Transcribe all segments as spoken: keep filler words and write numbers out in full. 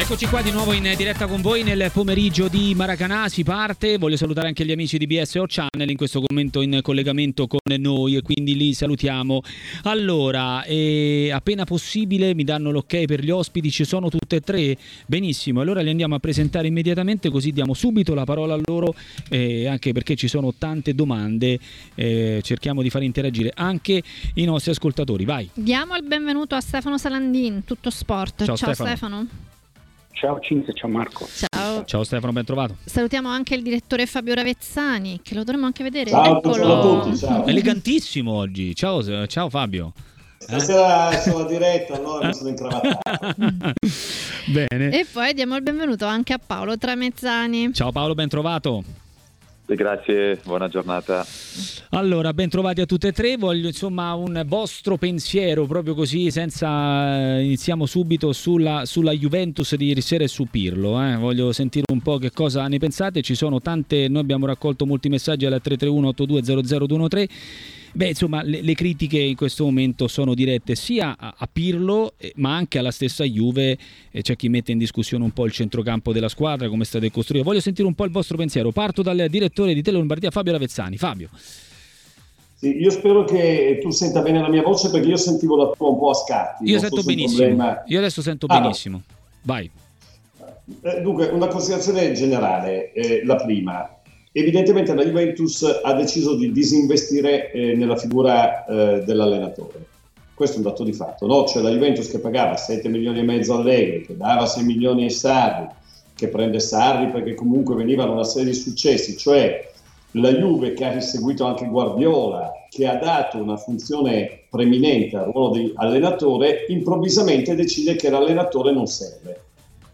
Eccoci qua di nuovo in diretta con voi nel pomeriggio di Maracanã, si parte. Voglio salutare anche gli amici di B S O Channel in questo momento in collegamento con noi e quindi li salutiamo. Allora, eh, appena possibile mi danno l'ok per gli ospiti, ci sono tutte e tre? Benissimo, allora li andiamo a presentare immediatamente, così diamo subito la parola a loro, eh, anche perché ci sono tante domande, eh, cerchiamo di far interagire anche i nostri ascoltatori. Vai. Diamo il benvenuto a Stefano Salandin, Tutto Sport. Ciao, Ciao Stefano. Stefano. Ciao Cinzia, ciao Marco. Ciao. Ciao Stefano, ben trovato. Salutiamo anche il direttore Fabio Ravezzani, che lo dovremmo anche vedere. Ciao, Eccolo. ciao a tutti, ciao. Elegantissimo oggi. Ciao, ciao Fabio. Stasera eh? sono a diretta, allora mi sono incravatato. Bene. E poi diamo il benvenuto anche a Paolo Tramezzani. Ciao Paolo, ben trovato. Grazie, buona giornata. Allora, ben trovati a tutte e tre. Voglio insomma un vostro pensiero, proprio così, senza iniziamo subito sulla, sulla Juventus di ieri sera e su Pirlo. Eh. Voglio sentire un po' che cosa ne pensate. Ci sono tante, noi abbiamo raccolto molti messaggi alla tre tre uno otto due zero zero due uno tre. Beh, insomma, le, le critiche in questo momento sono dirette sia a, a Pirlo, eh, ma anche alla stessa Juve. Eh, c'è chi mette in discussione un po' il centrocampo della squadra, come è stato costruito. Voglio sentire un po' il vostro pensiero. Parto dal direttore di Tele Lombardia, Fabio Ravezzani. Fabio. Sì, io spero che tu senta bene la mia voce, perché io sentivo la tua un po' a scatti. Io sento benissimo. Io adesso sento ah, benissimo. Vai. Eh, dunque, una considerazione generale. Eh, la prima. Evidentemente la Juventus ha deciso di disinvestire eh, nella figura eh, dell'allenatore. Questo è un dato di fatto, no? Cioè la Juventus che pagava sette milioni e mezzo a Allegri, che dava sei milioni ai Sarri, che prende Sarri perché comunque venivano una serie di successi, cioè la Juve che ha riseguito anche Guardiola, che ha dato una funzione preminente al ruolo di allenatore, improvvisamente decide che l'allenatore non serve,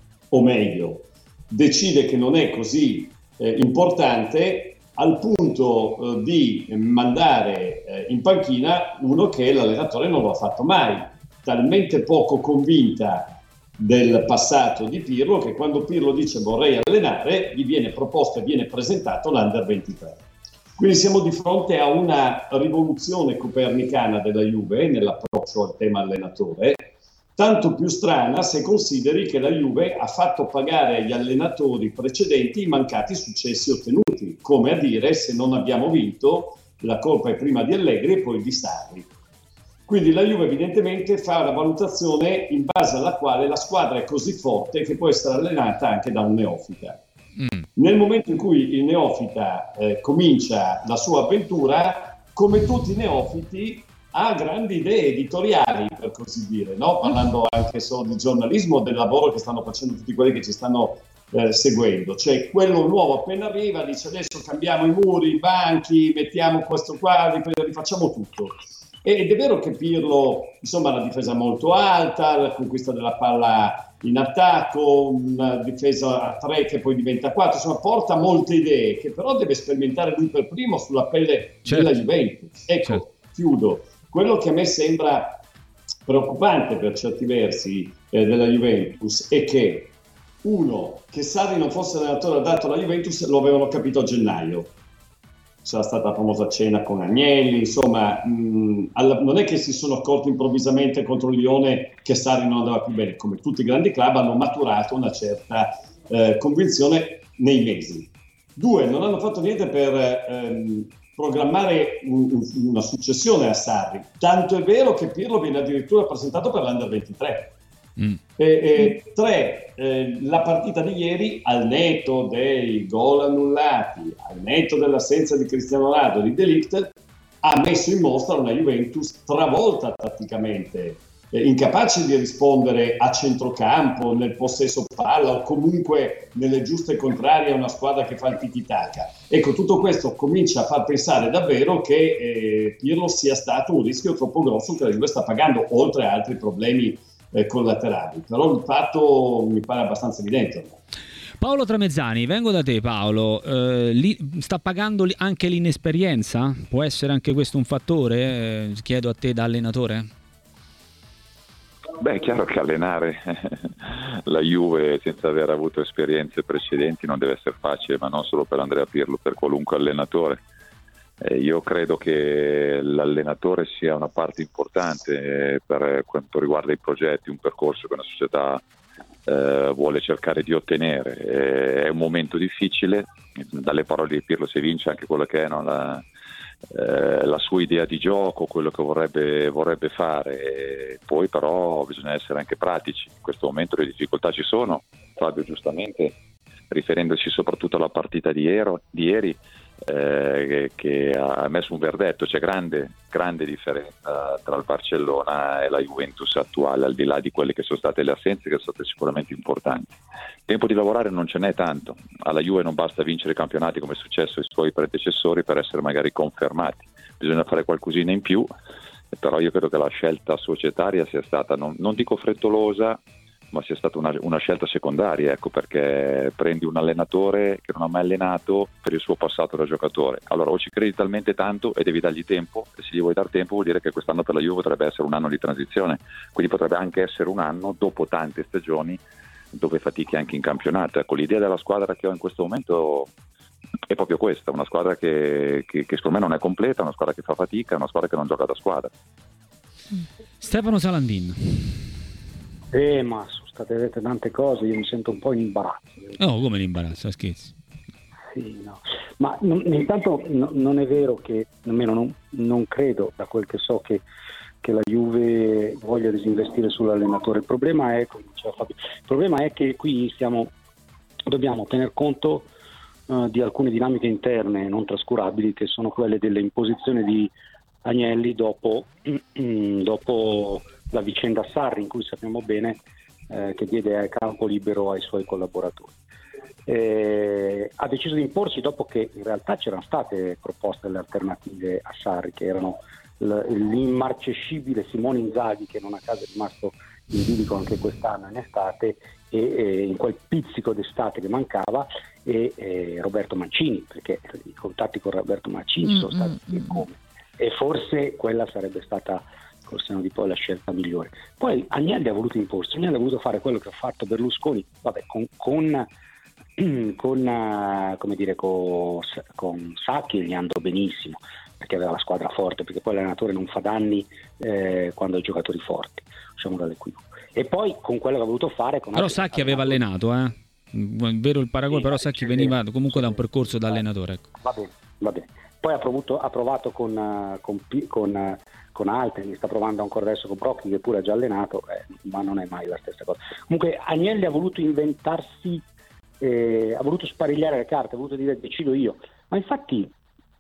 o meglio, decide che non è così Eh, importante al punto eh, di mandare eh, in panchina uno che l'allenatore non lo ha fatto mai, talmente poco convinta del passato di Pirlo che quando Pirlo dice vorrei allenare gli viene proposto e viene presentato l'Under ventitré. Quindi siamo di fronte a una rivoluzione copernicana della Juve nell'approccio al tema allenatore, tanto più strana se consideri che la Juve ha fatto pagare agli allenatori precedenti i mancati successi ottenuti, come a dire, se non abbiamo vinto, la colpa è prima di Allegri e poi di Sarri. Quindi la Juve evidentemente fa una valutazione in base alla quale la squadra è così forte che può essere allenata anche da un neofita. Mm. Nel momento in cui il neofita eh, comincia la sua avventura, come tutti i neofiti, ha grandi idee editoriali, per così dire, no? Parlando anche solo di giornalismo, del lavoro che stanno facendo tutti quelli che ci stanno eh, seguendo. Cioè quello nuovo appena arriva dice adesso cambiamo i muri, i banchi, mettiamo questo qua, rifacciamo tutto. Ed è vero che Pirlo, insomma, ha una difesa molto alta, la conquista della palla in attacco, una difesa a tre che poi diventa quattro, insomma porta molte idee che però deve sperimentare lui per primo sulla pelle certo. della Juventus. Ecco, certo. Chiudo. Quello che a me sembra preoccupante per certi versi eh, della Juventus è che uno, che Sarri non fosse allenatore adatto alla Juventus lo avevano capito a gennaio. C'era stata la famosa cena con Agnelli, insomma mh, alla, non è che si sono accorti improvvisamente contro il Lione che Sarri non andava più bene, come tutti i grandi club hanno maturato una certa eh, convinzione nei mesi. Due, non hanno fatto niente per ehm, programmare un, un, una successione a Sarri, tanto è vero che Pirlo viene addirittura presentato per l'Under ventitré. Mm. E, e, tre, eh, la partita di ieri, al netto dei gol annullati, al netto dell'assenza di Cristiano Ronaldo e di De Ligt, ha messo in mostra una Juventus travolta tatticamente, eh, incapace di rispondere a centrocampo, nel possesso palla o comunque nelle giuste contrarie a una squadra che fa il tiki-taka. Ecco, tutto questo comincia a far pensare davvero che eh, Pirlo sia stato un rischio troppo grosso che la Juve sta pagando, oltre a altri problemi eh, collaterali. Però il fatto mi pare abbastanza evidente. Paolo Tramezzani, vengo da te Paolo, eh, li, sta pagando anche l'inesperienza? Può essere anche questo un fattore? Eh, chiedo a te da allenatore. Beh, è chiaro che allenare la Juve senza aver avuto esperienze precedenti non deve essere facile, ma non solo per Andrea Pirlo, per qualunque allenatore. Eh, io credo che l'allenatore sia una parte importante eh, per quanto riguarda i progetti, un percorso che una società eh, vuole cercare di ottenere. Eh, è un momento difficile, dalle parole di Pirlo si evince anche quello che è, no, la, eh, la sua idea di gioco, quello che vorrebbe, vorrebbe fare. E poi però bisogna essere anche pratici. In questo momento le difficoltà ci sono, Fabio giustamente riferendosi soprattutto alla partita di, ero, di ieri, eh, che, che ha messo un verdetto. C'è grande, grande differenza tra il Barcellona e la Juventus attuale, al di là di quelle che sono state le assenze, che sono state sicuramente importanti. Tempo di lavorare non ce n'è tanto. Alla Juve non basta vincere i campionati come è successo ai suoi predecessori per essere magari confermati, bisogna fare qualcosina in più, però io credo che la scelta societaria sia stata, non, non dico frettolosa, ma sia stata una, una scelta secondaria, ecco, perché prendi un allenatore che non ha mai allenato per il suo passato da giocatore. Allora o ci credi talmente tanto e devi dargli tempo, e se gli vuoi dar tempo vuol dire che quest'anno per la Juve potrebbe essere un anno di transizione, quindi potrebbe anche essere un anno dopo tante stagioni dove fatichi anche in campionato. Ecco, l'idea della squadra che ho in questo momento è proprio questa, una squadra che, che, che secondo me non è completa, una squadra che fa fatica, una squadra che non gioca da squadra. Stefano Salandin. Eh, ma sono state dette tante cose, io mi sento un po' in imbarazzo. No, come in imbarazzo, scherzi? Sì, no. Ma non, intanto no, non è vero che, almeno non, non credo, da quel che so, che, che la Juve voglia disinvestire sull'allenatore. Il problema è, come diceva Fabio, il problema è che qui stiamo, dobbiamo tener conto uh, di alcune dinamiche interne non trascurabili, che sono quelle delle imposizioni di Agnelli dopo, dopo la vicenda Sarri, in cui sappiamo bene eh, che diede campo libero ai suoi collaboratori. Eh, ha deciso di imporsi dopo che in realtà c'erano state proposte le alternative a Sarri, che erano l- l'immarcescibile Simone Inzaghi, che non a caso è rimasto in bilico anche quest'anno in estate, e, e in quel pizzico d'estate che mancava, e, e Roberto Mancini, perché i contatti con Roberto Mancini mm, sono stati mm, come, e forse quella sarebbe stata col senno di poi la scelta migliore. Poi Agnelli ha voluto imporsi, Agnelli ha voluto fare quello che ha fatto Berlusconi, vabbè, con, con, con come dire, con, con Sacchi gli andò benissimo, perché aveva la squadra forte, perché poi l'allenatore non fa danni eh, quando ha i giocatori forti, usciamo dall'equivoco. E poi con quello che ha voluto fare con però Sacchi aveva allenato, eh? Vero il paragone, sì, però Sacchi veniva comunque da un percorso da allenatore, ecco. Va bene, va bene. Poi ha, provato, ha provato con, con, con, con altri, mi sta provando ancora adesso con Brocchi, che pure ha già allenato, eh, ma non è mai la stessa cosa. Comunque Agnelli ha voluto inventarsi, eh, ha voluto sparigliare le carte, ha voluto dire decido io, ma infatti,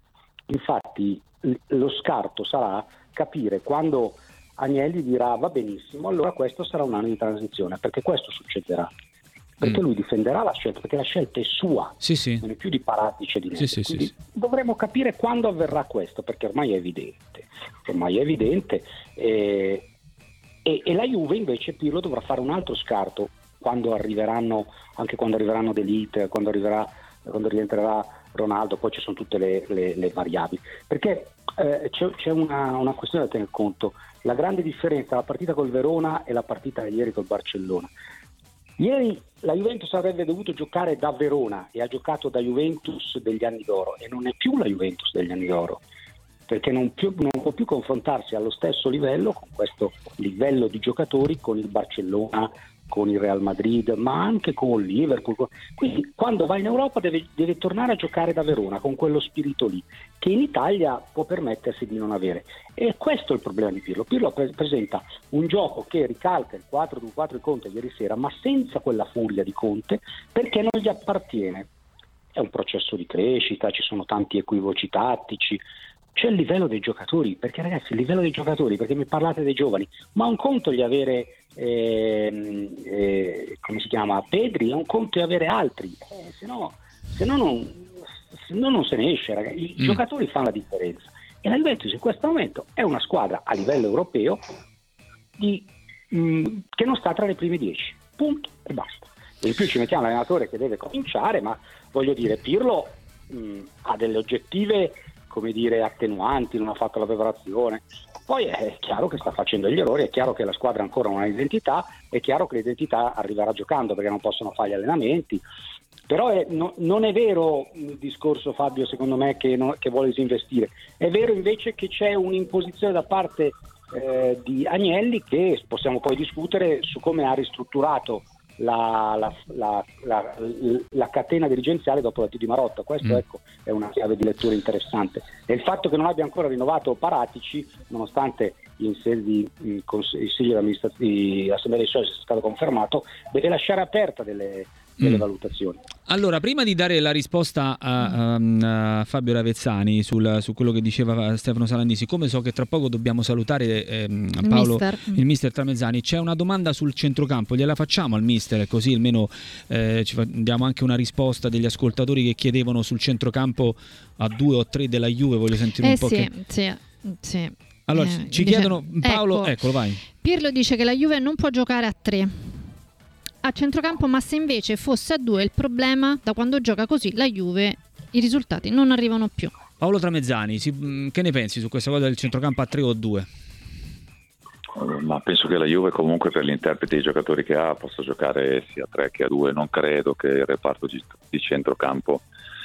infatti lo scarto sarà capire quando Agnelli dirà va benissimo, allora questo sarà un anno di transizione, perché questo succederà. Perché lui difenderà la scelta, perché la scelta è sua, sì, sì. non è più di Paratici e di Neri. Sì, sì, Quindi sì, sì. dovremo capire quando avverrà questo, perché ormai è evidente. Ormai è evidente. E, e, e la Juve invece, Pirlo, dovrà fare un altro scarto quando arriveranno, anche quando arriveranno D'Elite, quando arriverà, quando rientrerà Ronaldo, poi ci sono tutte le, le, le variabili. Perché eh, c'è, c'è una, una questione da tener conto. La grande differenza tra la partita col Verona e la partita ieri col Barcellona. Ieri la Juventus avrebbe dovuto giocare da Verona e ha giocato da Juventus degli anni d'oro, e non è più la Juventus degli anni d'oro, perché non, più, non può più confrontarsi allo stesso livello, con questo livello di giocatori, con il Barcellona, con il Real Madrid, ma anche con il Liverpool. Quindi quando va in Europa deve, deve tornare a giocare da Verona con quello spirito lì, che in Italia può permettersi di non avere. E questo è il problema di Pirlo. Pirlo pre- presenta un gioco che ricalca il quattro due quattro di Conte ieri sera, ma senza quella furia di Conte, perché non gli appartiene. È un processo di crescita, ci sono tanti equivoci tattici, c'è il livello dei giocatori, perché ragazzi il livello dei giocatori, perché mi parlate dei giovani, ma un conto di avere eh, eh, come si chiama, Pedri, è un conto di avere altri, eh, se no se no non, se no non se ne esce, ragazzi. I mm. giocatori fanno la differenza, e la Juventus in questo momento è una squadra a livello europeo di, mh, che non sta tra le prime dieci, punto e basta. E in più ci mettiamo l'allenatore che deve cominciare, ma voglio dire, Pirlo mh, ha delle oggettive, come dire, attenuanti, non ha fatto la preparazione. Poi è chiaro che sta facendo gli errori, è chiaro che la squadra ancora non ha identità, è chiaro che l'identità arriverà giocando, perché non possono fare gli allenamenti. Però è, no, non è vero il discorso, Fabio, secondo me, che, no, che vuole disinvestire. È vero invece che c'è un'imposizione da parte eh, di Agnelli, che possiamo poi discutere su come ha ristrutturato la, la, la, la, la catena dirigenziale dopo l'addio di Marotta. Questo mm. ecco è una chiave di lettura interessante, e il fatto che non abbia ancora rinnovato Paratici, nonostante in sede di in consiglio di assemblea dei soci sia stato confermato, deve lasciare aperta delle delle mm. valutazioni. Allora, prima di dare la risposta a, a, a Fabio Ravezzani sul, su quello che diceva Stefano Salanni, siccome so che tra poco dobbiamo salutare ehm, Paolo, il mister. il mister Tramezzani, c'è una domanda sul centrocampo, gliela facciamo al mister, così almeno eh, ci fa, diamo anche una risposta degli ascoltatori che chiedevano sul centrocampo a due o tre della Juve. Voglio sentire eh un po' sì, che... sì, sì. Allora, eh, ci dice, chiedono Paolo, ecco, eccolo, vai. Pirlo dice che la Juve non può giocare a tre a centrocampo, ma se invece fosse a due il problema, da quando gioca così la Juve i risultati non arrivano più. Paolo Tramezzani, si, che ne pensi su questa cosa del centrocampo a tre o due? Ma penso che la Juve comunque, per l'interprete dei giocatori che ha, possa giocare sia a tre che a due. Non credo che il reparto di, di centrocampo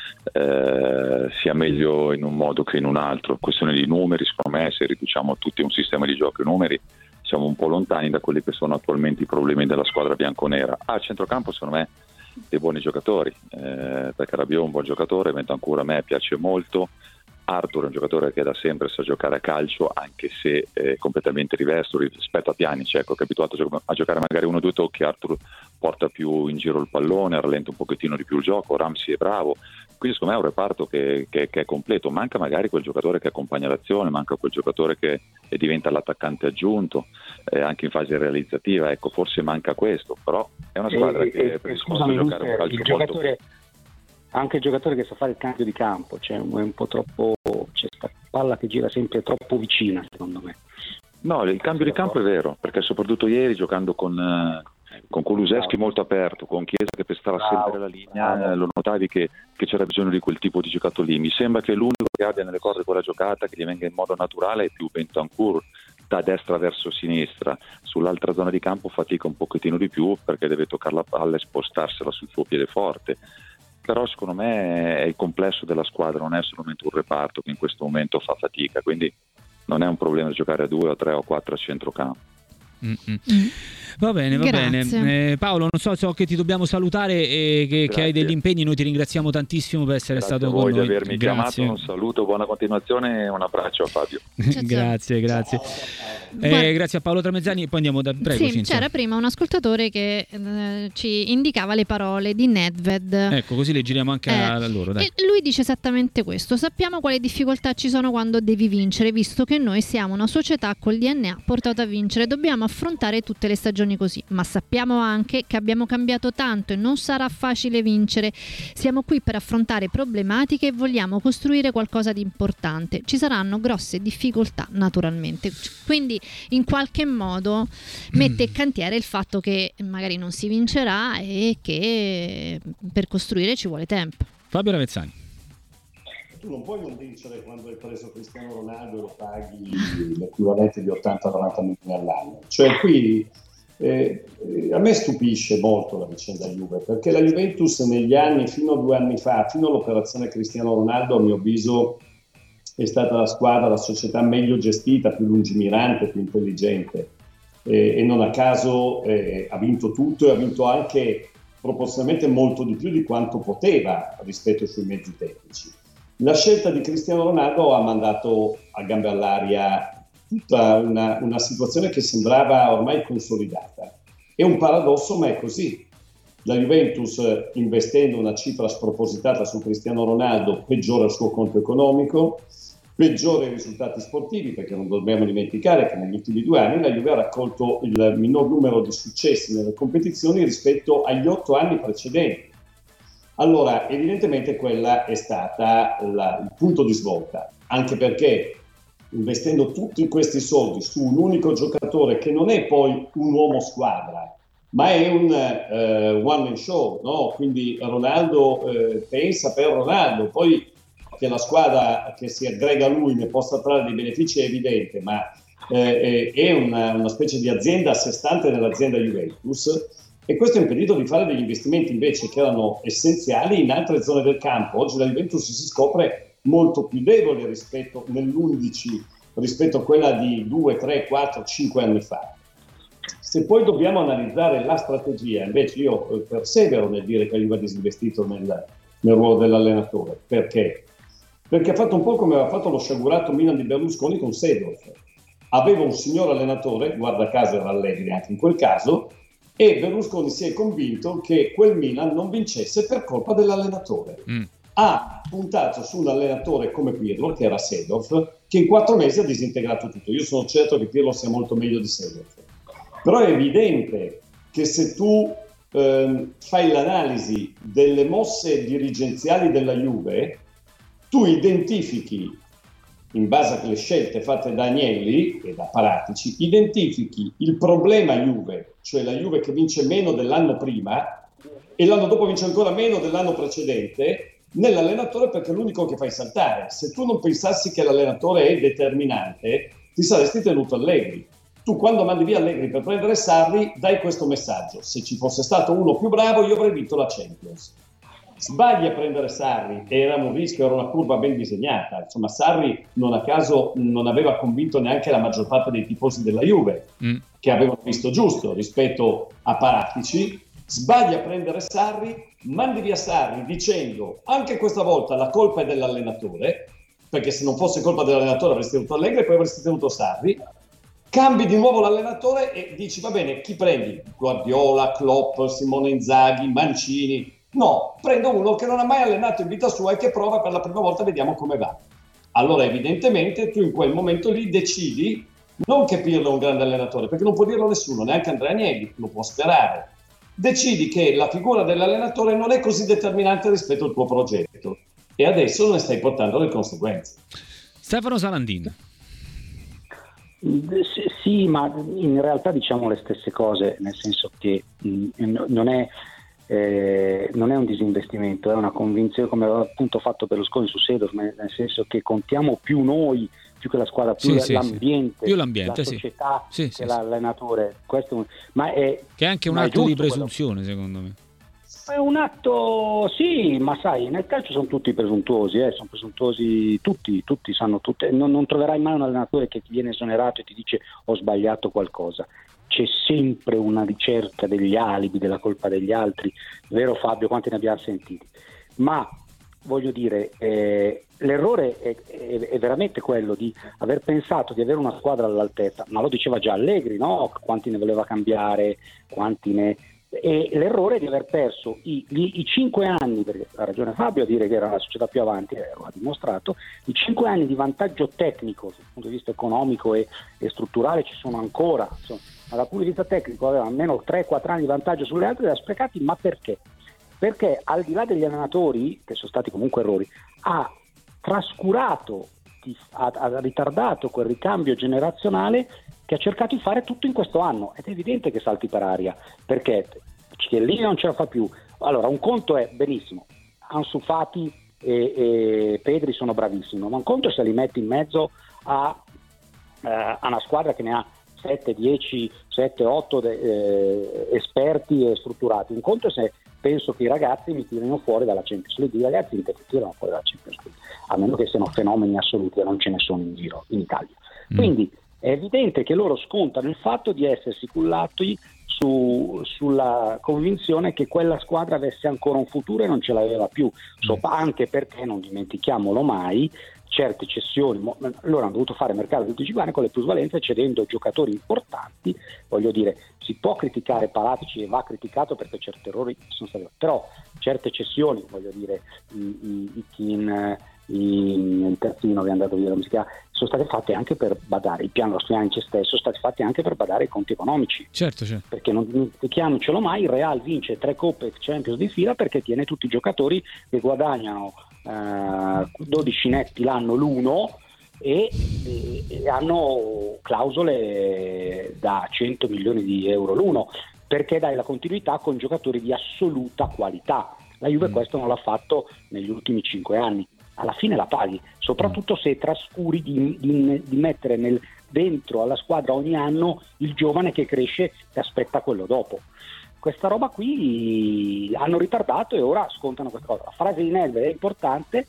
eh, sia meglio in un modo che in un altro. Questione di numeri, secondo me, se riduciamo tutti un sistema di gioco e numeri, siamo un po' lontani da quelli che sono attualmente i problemi della squadra bianconera. A centrocampo, secondo me, dei buoni giocatori, eh, perché Rabiot è un buon giocatore, Bentancur a me piace molto, Arthur è un giocatore che da sempre sa giocare a calcio, anche se è completamente diverso rispetto a Pjanic. Ecco, che è abituato a, gio- a giocare magari uno o due tocchi, Arthur porta più in giro il pallone, rallenta un pochettino di più il gioco, Ramsey è bravo, quindi secondo me è un reparto che, che, che è completo. Manca magari quel giocatore che accompagna l'azione, manca quel giocatore che diventa l'attaccante aggiunto, eh, anche in fase realizzativa, ecco, forse manca questo, però è una squadra e, che e, predisposta a giocare un calcio il giocatore, molto... anche il giocatore che sa fare il cambio di campo, cioè è un po' troppo, c'è sta palla che gira sempre troppo vicina, secondo me. No, il cambio di campo è vero, perché soprattutto ieri giocando con, eh, con Kulusevski molto aperto, con Chiesa che pestava bravo, sempre la linea, eh, lo notavi che, che c'era bisogno di quel tipo di giocato lì. Mi sembra che l'unico che abbia nelle corde quella giocata, che gli venga in modo naturale, è più Bentancur, da destra verso sinistra. Sull'altra zona di campo fatica un pochettino di più, perché deve toccare la palla e spostarsela sul suo piede forte. Però secondo me è il complesso della squadra, non è solamente un reparto che in questo momento fa fatica, quindi non è un problema giocare a due o tre o quattro a centrocampo. Mm-hmm. Va bene, va Grazie. bene. Eh, Paolo, non so, so che ti dobbiamo salutare e che, che hai degli impegni. Noi ti ringraziamo tantissimo per essere grazie stato con noi. Grazie di avermi Grazie. chiamato, un saluto, buona continuazione e un abbraccio a Fabio. Ciao, ciao. Grazie, grazie. Eh, grazie a Paolo Tramezzani e poi andiamo da prego. Sì, Cinzia. c'era prima un ascoltatore che eh, ci indicava le parole di Nedved. Ecco, così le giriamo anche eh, a loro. Dai. E lui dice esattamente questo: sappiamo quali difficoltà ci sono quando devi vincere, visto che noi siamo una società col D N A portato a vincere, dobbiamo affrontare tutte le stagioni così, ma sappiamo anche che abbiamo cambiato tanto e non sarà facile vincere. Siamo qui per affrontare problematiche e vogliamo costruire qualcosa di importante. Ci saranno grosse difficoltà naturalmente, quindi in qualche modo mette in cantiere il fatto che magari non si vincerà e che per costruire ci vuole tempo. Fabio Ravezzani. Tu non puoi non vincere quando hai preso Cristiano Ronaldo e lo paghi l'equivalente di ottanta novanta milioni all'anno. Cioè qui eh, a me stupisce molto la vicenda Juve, perché la Juventus negli anni, fino a due anni fa, fino all'operazione Cristiano Ronaldo, a mio avviso è stata la squadra, la società meglio gestita, più lungimirante, più intelligente, eh, e non a caso eh, ha vinto tutto e ha vinto anche proporzionalmente molto di più di quanto poteva rispetto ai suoi mezzi tecnici. La scelta di Cristiano Ronaldo ha mandato a gambe all'aria tutta una, una situazione che sembrava ormai consolidata. È un paradosso, ma è così. La Juventus, investendo una cifra spropositata su Cristiano Ronaldo, peggiora il suo conto economico, peggiora i risultati sportivi, perché non dobbiamo dimenticare che negli ultimi due anni la Juve ha raccolto il minor numero di successi nelle competizioni rispetto agli otto anni precedenti. Allora, evidentemente quella è stata la, il punto di svolta, anche perché investendo tutti questi soldi su un unico giocatore che non è poi un uomo squadra, ma è un uh, one man show, no? Quindi Ronaldo eh, pensa per Ronaldo, poi che la squadra che si aggrega a lui ne possa trarre dei benefici è evidente, ma eh, è una, una specie di azienda a sé stante nell'azienda Juventus, e questo ha impedito di fare degli investimenti invece che erano essenziali in altre zone del campo. Oggi la Juventus si scopre molto più debole rispetto nell'undici rispetto a quella di due, tre, quattro, cinque anni fa. Se poi dobbiamo analizzare la strategia, invece io persevero nel dire che Juve ha disinvestito nel, nel ruolo dell'allenatore. Perché? Perché ha fatto un po' come aveva fatto lo sciagurato Milan di Berlusconi con Seedorf. Aveva un signor allenatore, guarda caso era Allegri anche in quel caso, e Berlusconi si è convinto che quel Milan non vincesse per colpa dell'allenatore. Mm. Ha puntato su un allenatore come Pirlo, che era Seedorf, che in quattro mesi ha disintegrato tutto. Io sono certo che Pirlo sia molto meglio di Seedorf. Però è evidente che se tu eh, fai l'analisi delle mosse dirigenziali della Juve, tu identifichi, in base alle scelte fatte da Agnelli e da Paratici, identifichi il problema Juve, cioè la Juve che vince meno dell'anno prima e l'anno dopo vince ancora meno dell'anno precedente, nell'allenatore, perché è l'unico che fai saltare. Se tu non pensassi che l'allenatore è determinante, ti saresti tenuto Allegri. Tu quando mandi via Allegri per prendere Sarri dai questo messaggio: se ci fosse stato uno più bravo io avrei vinto la Champions. Sbagli a prendere Sarri, era un rischio, era una curva ben disegnata. Insomma, Sarri non a caso non aveva convinto neanche la maggior parte dei tifosi della Juve, mm. che avevano visto giusto rispetto a Paratici. Sbagli a prendere Sarri, mandi via Sarri dicendo anche questa volta la colpa è dell'allenatore, perché se non fosse colpa dell'allenatore avresti tenuto Allegri e poi avresti tenuto Sarri. Cambi di nuovo l'allenatore e dici va bene, chi prendi? Guardiola, Klopp, Simone Inzaghi, Mancini? No, prendo uno che non ha mai allenato in vita sua e che prova per la prima volta, vediamo come va. Allora evidentemente tu in quel momento lì decidi non che Pirlo è un grande allenatore, perché non può dirlo nessuno, neanche Andrea Agnelli, lo può sperare. Decidi che la figura dell'allenatore non è così determinante rispetto al tuo progetto e adesso ne stai portando le conseguenze. Stefano Salandin. Sì, ma in realtà diciamo le stesse cose, nel senso che mh, non è eh, non è un disinvestimento, è una convinzione, come aveva appunto fatto Berlusconi su Seedorf, nel senso che contiamo più noi, più che la squadra, più sì, l'ambiente, sì, più l'ambiente, la società, sì. che Sì, l'allenatore. Questo, ma è, che è anche un atto di presunzione, quello, secondo me. È un atto, sì, ma sai, nel calcio sono tutti presuntuosi, eh, sono presuntuosi tutti, tutti sanno tutte. Non, non troverai mai un allenatore che ti viene esonerato e ti dice ho sbagliato qualcosa. C'è sempre una ricerca degli alibi, della colpa degli altri, vero Fabio? Quanti ne abbiamo sentiti? Ma voglio dire, eh, l'errore è, è, è veramente quello di aver pensato di avere una squadra all'altezza, ma lo diceva già Allegri, no? Quanti ne voleva cambiare, quanti ne... E l'errore è di aver perso i, i, i cinque anni, perché ha ragione Fabio a dire che era la società più avanti, eh, lo ha dimostrato, i cinque anni di vantaggio tecnico dal punto di vista economico e, e strutturale ci sono ancora, insomma, ma dal punto di vista tecnico aveva almeno tre quattro anni di vantaggio sulle altre, li ha sprecati, ma perché? Perché al di là degli allenatori, che sono stati comunque errori, ha trascurato, ha, ha ritardato quel ricambio generazionale che ha cercato di fare tutto in questo anno, ed è evidente che salti per aria, perché Chiellini non ce la fa più. Allora, un conto è benissimo, Ansu Fati e, e Pedri sono bravissimi, ma un conto è se li metti in mezzo a, eh, a una squadra che ne ha sette, dieci, sette, otto eh, esperti e strutturati. Un conto è se penso che i ragazzi mi tirino fuori dalla Champions League, i ragazzi mi tirano fuori dalla Champions League, a meno che siano fenomeni assoluti e non ce ne sono in giro in Italia. Mm. Quindi è evidente che loro scontano il fatto di essersi cullati su, sulla convinzione che quella squadra avesse ancora un futuro e non ce l'aveva più, so, anche perché, non dimentichiamolo mai, certe cessioni, loro hanno dovuto fare mercato tutti i anni con le plusvalenze cedendo giocatori importanti. Voglio dire, si può criticare Paratici e va criticato perché certi errori sono stati, però certe cessioni, voglio dire, i, i, i Kin, il terzino che è andato via, come si chiama, sono state fatte anche per badare, il piano Stoianic stesso sono stati fatti anche per badare ai conti economici, certo, certo. Perché non dimentichiamocelo mai, il Real vince tre coppe Champions di fila perché tiene tutti i giocatori che guadagnano uh, dodici netti l'anno l'uno e, e, e hanno clausole da cento milioni di euro l'uno, perché dai la continuità con giocatori di assoluta qualità. La Juve mm. questo non l'ha fatto negli ultimi cinque anni. Alla fine la paghi, soprattutto se trascuri di, di, di mettere nel, dentro alla squadra ogni anno il giovane che cresce e aspetta quello dopo. Questa roba qui hanno ritardato e ora scontano questa cosa. La frase di Nedved è importante,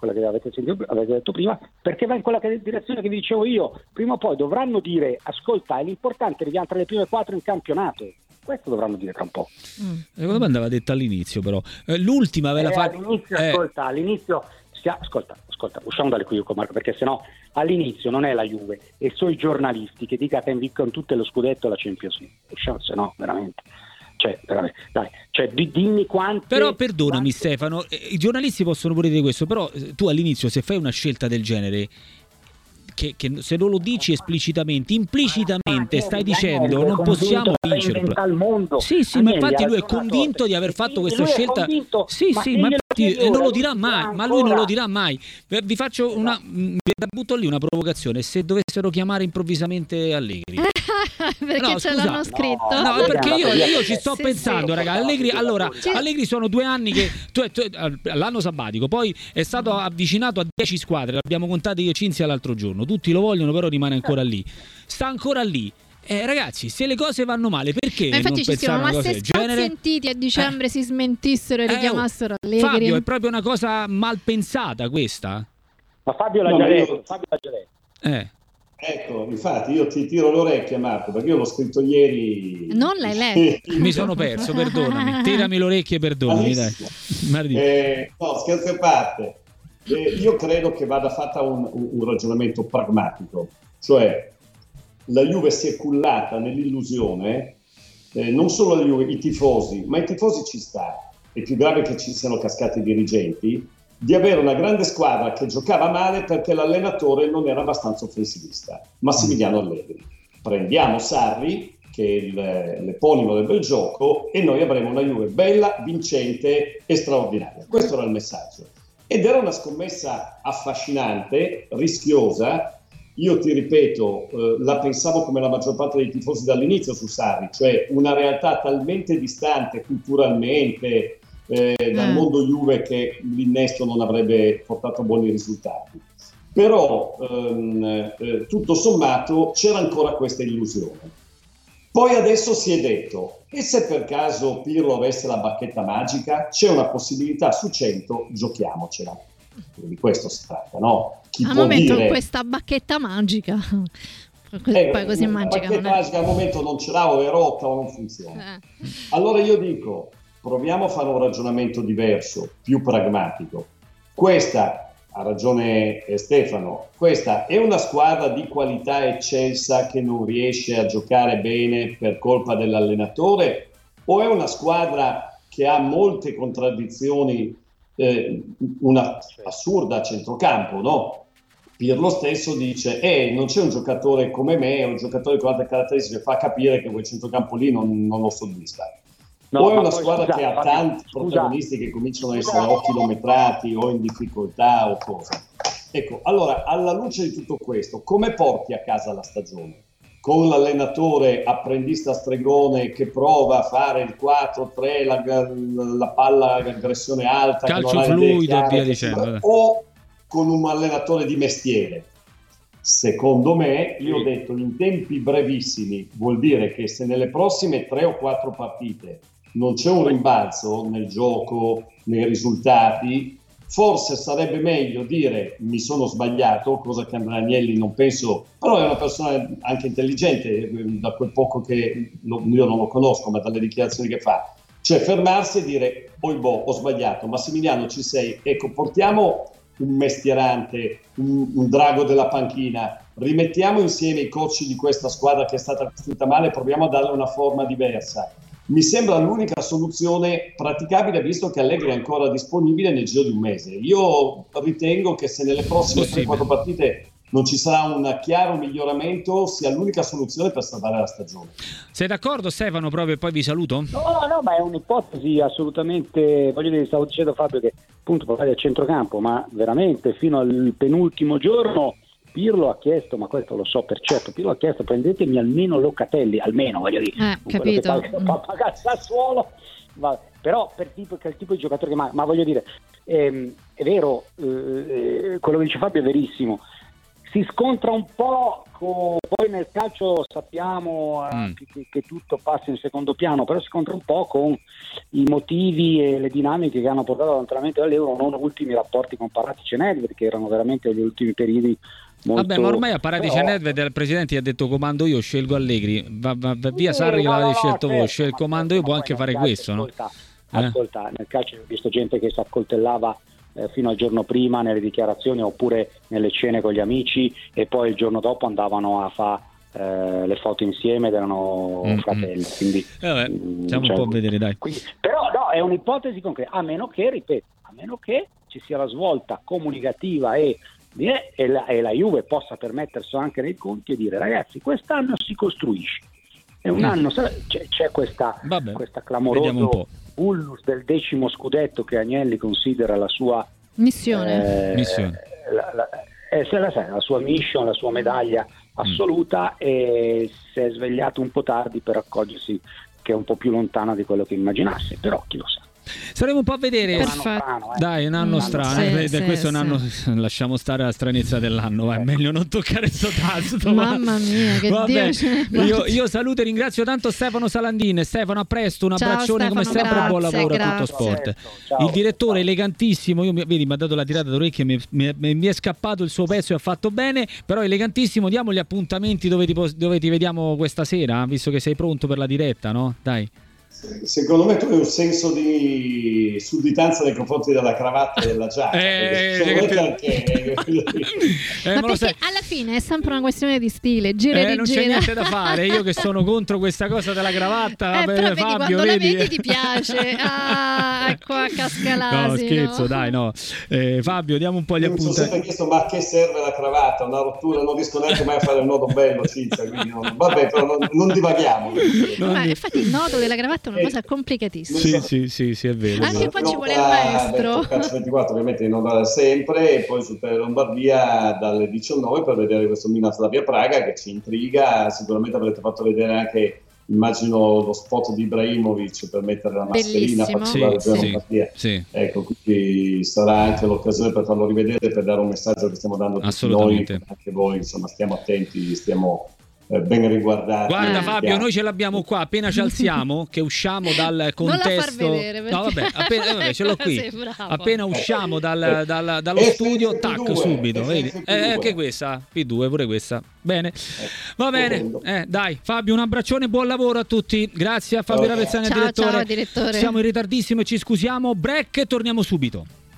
quella che avete sentito, avete detto prima, perché va in quella direzione che vi dicevo io. Prima o poi dovranno dire: ascolta, è l'importante, arriviamo tra le prime quattro in campionato. Questo dovranno dire tra un po'. Mm. Secondo me andava detta all'inizio, però. Eh, l'ultima ve la eh, fa. All'inizio, eh. ascolta, all'inizio. Ascolta, ascolta, usciamo dalle qui con Marco, perché sennò all'inizio non è la Juve e sono i giornalisti che dicono che vincono tutto lo scudetto e la Champions League. Usciamo, sennò veramente. Cioè, veramente, dai, cioè, dimmi quanti. Però perdonami, quanti... Stefano, eh, i giornalisti possono pure dire questo, però eh, tu all'inizio, se fai una scelta del genere, che, che se non lo dici esplicitamente, implicitamente ah, stai dicendo non possiamo vincere. Il mondo. Sì, sì, ma infatti lui è convinto di aver fatto questa scelta. Sì, sì, ma infatti e non lo dirà mai, ma lui non lo dirà mai. Vi faccio una, vi butto lì una provocazione: se dovessero chiamare improvvisamente Allegri. Perché no, ce scusa, l'hanno scritto? No, no, perché io, io ci sto sì, pensando, sì. raga. Allegri, allora, Allegri sono due anni che tu, tu, l'anno sabbatico, poi è stato avvicinato a dieci squadre, l'abbiamo contato io e Cinzia l'altro giorno. Tutti lo vogliono, però rimane ancora lì. Sta ancora lì. Eh, ragazzi, se le cose vanno male, perché ma infatti non ci pensare scrivono, una ma cosa se del genere? sentiti a dicembre eh. si smentissero e richiamassero eh, oh, Allegri. Fabio, è proprio una cosa mal pensata questa. Ma Fabio l'ha no, già io... detto, Fabio l'ha già detto. Eh. Ecco, infatti io ti tiro le orecchie, Marco, perché io l'ho scritto ieri. Non l'hai letto. Mi sono perso, perdonami. Tirami le orecchie e perdonami, dai. Eh, no, scherzi a parte. Eh, io credo che vada fatta un, un, un ragionamento pragmatico, cioè la Juve si è cullata nell'illusione, eh, non solo la Juve, i tifosi, ma i tifosi ci sta, è più grave che ci siano cascati i dirigenti, di avere una grande squadra che giocava male perché l'allenatore non era abbastanza offensivista. Massimiliano Allegri. Prendiamo Sarri, che è il, l'eponimo del bel gioco, e noi avremo una Juve bella, vincente e straordinaria. Questo era il messaggio. Ed era una scommessa affascinante, rischiosa. Io ti ripeto, eh, la pensavo come la maggior parte dei tifosi dall'inizio su Sarri, cioè una realtà talmente distante culturalmente eh, dal mm. mondo Juve che l'innesto non avrebbe portato buoni risultati. Però ehm, eh, tutto sommato c'era ancora questa illusione. Poi adesso si è detto, e se per caso Pirlo avesse la bacchetta magica, c'è una possibilità su cento, giochiamocela. Di questo si tratta, no? Chi al può momento dire... questa bacchetta magica, eh, poi così magica bacchetta non è. magica al momento non ce l'ha, o è rotta o non funziona. Eh. Allora io dico, proviamo a fare un ragionamento diverso, più pragmatico. Questa... Ha ragione Stefano, questa è una squadra di qualità eccelsa che non riesce a giocare bene per colpa dell'allenatore, o è una squadra che ha molte contraddizioni, eh, una assurda a centrocampo, no? Pirlo stesso dice, eh, non c'è un giocatore come me, un giocatore con altre caratteristiche che fa capire che quel centrocampo lì non, non lo soddisfa. No, o è una squadra scusa, che ha tanti scusa, protagonisti che cominciano a essere o chilometrati o in difficoltà o cosa. Ecco, allora, alla luce di tutto questo, come porti a casa la stagione? Con l'allenatore apprendista stregone che prova a fare il quattro tre, la, la palla aggressione alta, calcio fluido e via dicendo, o con un allenatore di mestiere? Secondo me, io ho detto in tempi brevissimi, vuol dire che se nelle prossime tre o quattro partite non c'è un rimbalzo nel gioco, nei risultati, forse sarebbe meglio dire mi sono sbagliato, cosa che Andrea Agnelli non penso, però è una persona anche intelligente, da quel poco che lo, io non lo conosco, ma dalle dichiarazioni che fa, cioè fermarsi e dire oi boh, ho sbagliato, Massimiliano ci sei, ecco, portiamo un mestierante, un, un drago della panchina, rimettiamo insieme i coach di questa squadra che è stata costruita male, proviamo a darle una forma diversa. Mi sembra l'unica soluzione praticabile, visto che Allegri è ancora disponibile nel giro di un mese. Io ritengo che se nelle prossime tre quattro partite non ci sarà un chiaro miglioramento, sia l'unica soluzione per salvare la stagione. Sei d'accordo, Stefano, proprio, e poi vi saluto? No, no, ma è un'ipotesi assolutamente, voglio dire, stavo dicendo Fabio che appunto parlare a centrocampo, ma veramente fino al penultimo giorno Pirlo ha chiesto, ma questo lo so per certo, Pirlo ha chiesto prendetemi almeno Locatelli, almeno voglio dire, eh, capito. Che fa pagare Sassuolo, ma, però per tipo, che è il tipo di giocatore che ma, ma voglio dire, ehm, è vero, eh, quello che dice Fabio è verissimo, si scontra un po' con, poi nel calcio sappiamo eh, Mm. che, che tutto passa in secondo piano, però si scontra un po' con i motivi e le dinamiche che hanno portato all'allontanamento dall'Euro, non ultimi rapporti con Paratici e Nedved, che erano veramente gli ultimi periodi molto... Vabbè, ma ormai a Paratici però... e Nedved il presidente gli ha detto comando io, scelgo Allegri, va, va, va via Sì, Sarri che no, l'avevi no, scelto certo, voi, scel- il ma comando certo, io, ma può poi anche nel fare calcio, questo, no? ascolta, Eh? ascolta, nel calcio ho visto gente che si accoltellava eh, fino al giorno prima nelle dichiarazioni oppure nelle cene con gli amici e poi il giorno dopo andavano a fare eh, le foto insieme ed erano Mm, fratelli, quindi Eh, vabbè, mm, stiamo cioè, un po' a vedere, dai. quindi, però no, è un'ipotesi concreta, a meno che, ripeto, a meno che ci sia la svolta comunicativa e, e, la, e la Juve possa permettersi anche nei conti e dire ragazzi quest'anno si costruisce, è un Mm. anno, c'è, c'è questa, Vabbè, questa vediamo un po'. clamoroso bullus del decimo scudetto che Agnelli considera la sua Missione. eh, Missione. la, la, eh, se la, sai, la sua mission, la sua medaglia assoluta, e si è svegliato un po' tardi per accorgersi che è un po' più lontana di quello che immaginasse, però chi lo sa. Saremo un po' a vedere. È un anno Perfetto. strano, eh. Dai, un anno Mm, strano, sì, eh, sì, questo è un sì. anno, lasciamo stare la stranezza dell'anno, è meglio non toccare sto tasto. Mamma mia, che Vabbè, Dio ce ne io, guardi. io saluto e ringrazio tanto Stefano Salandin. Stefano, a presto, un Ciao, abbraccione come Stefano, sempre, buon grazie, lavoro a grazie. Tutto Sport. Ciao. Il direttore Ciao. elegantissimo, io mi, vedi, mi ha dato la tirata d'orecchie, mi, mi- mi- mi è scappato il suo pezzo e ha fatto bene, però elegantissimo. Diamo gli appuntamenti dove ti, pos- dove ti vediamo questa sera, visto che sei pronto per la diretta, no? Dai. Secondo me tu hai un senso di sudditanza nei confronti della cravatta e della giacca. Eh, perché secondo me che- anche- Eh, Ma me lo sai- perché alla fine è sempre una questione di stile, gira e Eh, non c'è rigira. niente da fare, io che sono contro questa cosa della cravatta, Eh, però vedi, Fabio, quando la vedi? vedi ti piace. Ah, ecco a casca No, l'asino. scherzo, dai, no. Eh, Fabio, diamo un po' gli Io mi sono sempre appuntamenti. chiesto ma a che serve la cravatta, una rottura, non riesco neanche mai a fare il nodo bello, Cinzia, quindi non- vabbè, però non, non divaghiamo. Non Ma di- infatti il nodo della cravatta è una Eh, cosa complicatissima. Sì, sì, sì, sì, è vero. è Anche vero. qua ci vuole il maestro. Beh, Calcio ventiquattro ovviamente in onda sempre, e poi su Tele Lombardia dalle diciannove per vedere questo Milan Slavia Praga che ci intriga. Sicuramente avrete fatto vedere anche, immagino, lo spot di Ibrahimovic per mettere la mascherina, Bellissimo. particolare Sì, della sì, Lombardia. sì. Ecco, quindi sarà anche l'occasione per farlo rivedere, per dare un messaggio che stiamo dando a tutti Assolutamente. noi, anche voi, insomma, stiamo attenti, stiamo eh, ben riguardati. Guarda Eh. Fabio, noi ce l'abbiamo qua, appena ci alziamo, che usciamo dal Non la contesto... far vedere, perché- No, vabbè, appena, eh, vabbè, ce l'ho qui. Sei bravo. Appena usciamo dal, dal- dallo F F P studio, due, tac, subito, F F P vedi? due. Eh, anche questa, P due, pure questa. Bene, va bene. stupendo. Eh, dai, Fabio, un abbraccione, buon lavoro a tutti. Grazie a Fabio Ciao. Ravezzani, Ciao, direttore. ciao, direttore. Siamo in ritardissimo e ci scusiamo. Break e torniamo subito.